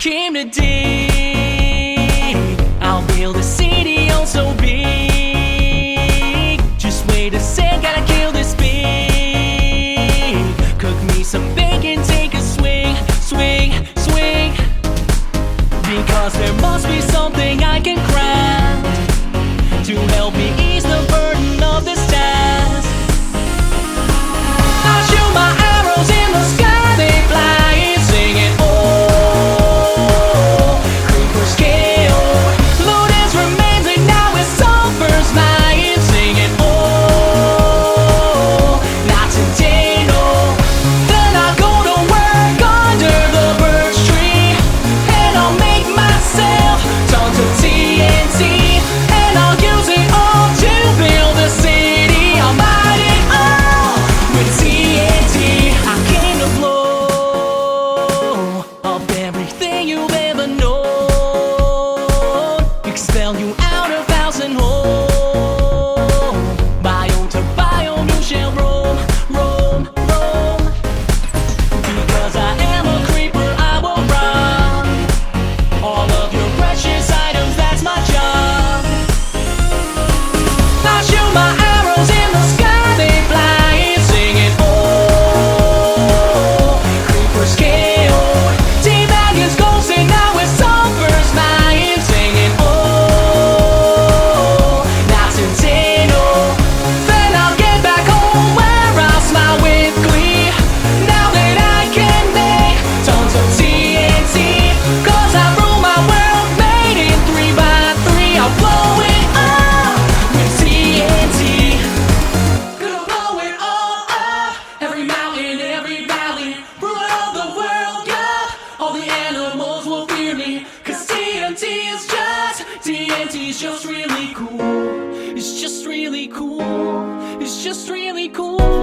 came today. I'll build a city oh so big. Just wait a sec, gotta kill this pig. Cook me some bacon, take a swing, swing, swing. Because there must be something I can craft to help me ease the burden of this task. I shoot my arrows in the sky, they fly, singing oh. Creepers killed, Lotus remains, and now it's sulfur's mine, singing oh. Knots and Tano. Then I'll go to work under the birch tree, and I'll make myself tons of TNT, and I'll use it all to build a city. I'll light it all with TNT. I came to blow up everything you've ever known, expel you out of house and home. Biome to biome you shall roam, roam, roam. Because I am a creeper, I will rob all of your precious items, that's my job. I shoot my arrows in the sky, they fly, singing oh. Creepers killed, T-Baggins ghosts, and now it's sulfur's mine, singing oh. Knots and Tano. Then I'll get back home where I'll smile with glee, now that I can make tons of TNT. Cause I rule my world made in 3x3. I'll blow it up with TNT. Gonna blow it all up, every mountain, every valley, rule all the world, yeah. All the animals will fear me, cause TNT's just really cool. It's just really cool. It's just really cool.